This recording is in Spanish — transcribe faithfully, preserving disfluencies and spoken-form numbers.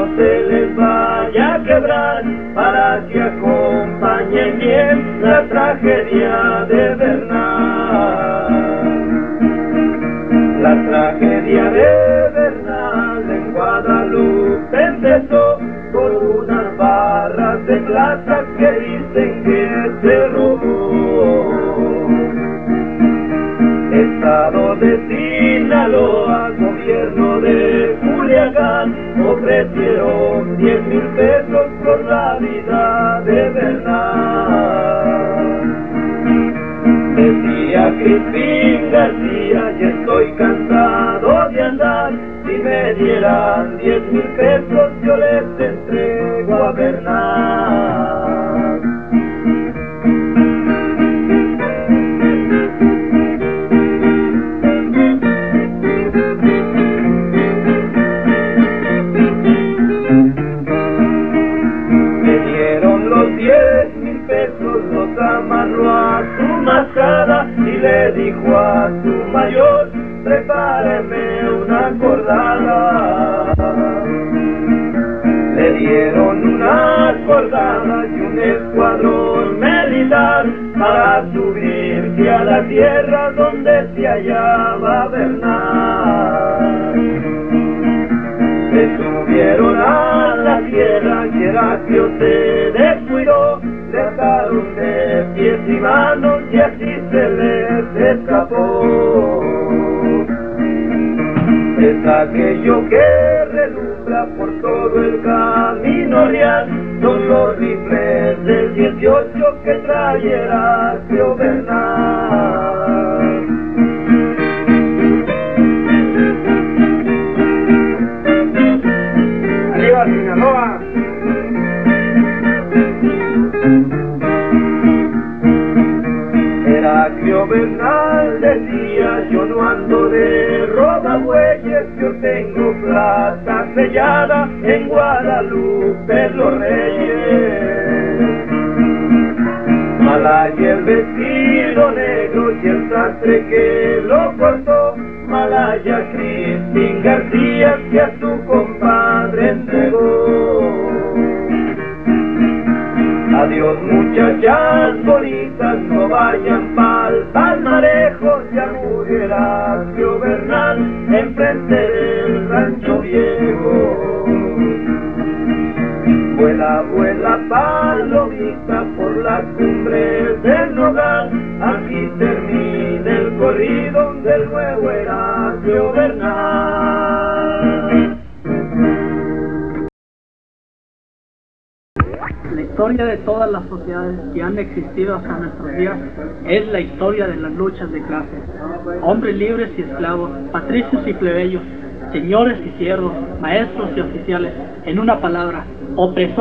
se les vaya a quebrar, para que acompañen bien la tragedia de Bernal. La tragedia de Bernal en Guadalupe empezó por unas barras de plata que dicen que se robó. Estado de Sinaloa, gobierno de Culiacán, ofrecieron diez mil pesos por la vida de Bernal. Decía Crispín García, ya estoy cansado de andar, si me dieran diez mil pesos yo les entrego a Bernal. Me dieron los diez mil pesos, los amarró a su mascada y le dijo a su mayor, prepáreme una cordada. Le dieron una cordada y un escuadrón militar para subirse a la tierra donde se hallaba Bernal. Se subieron a la tierra y Heraclio se descuidó, le ataron de pies y manos y así se les escapó. Es aquello que relumbra por todo el camino real, son los rifles del dieciocho que trae Heraclio Bernal. ¡Arriba Sinaloa! Heraclio Bernal decía, yo no ando de robabueyes, yo tengo plata sellada en Guadalupe los Reyes. Malaya el vestido negro y el sastre que lo cortó, Malaya Crispín García que a su compadre entregó. Adiós muchachas bonitas, no vayan pa'l palmarejo, ya murió Heraclio Bernal enfrente del rancho viejo. Vuela, vuela palomita por las cumbres del Nogal, aquí termina el corrido del nuevo Heraclio Bernal. La historia de todas las sociedades que han existido hasta nuestros días es la historia de las luchas de clases. Hombres libres y esclavos, patricios y plebeyos, señores y siervos, maestros y oficiales, en una palabra, opresores.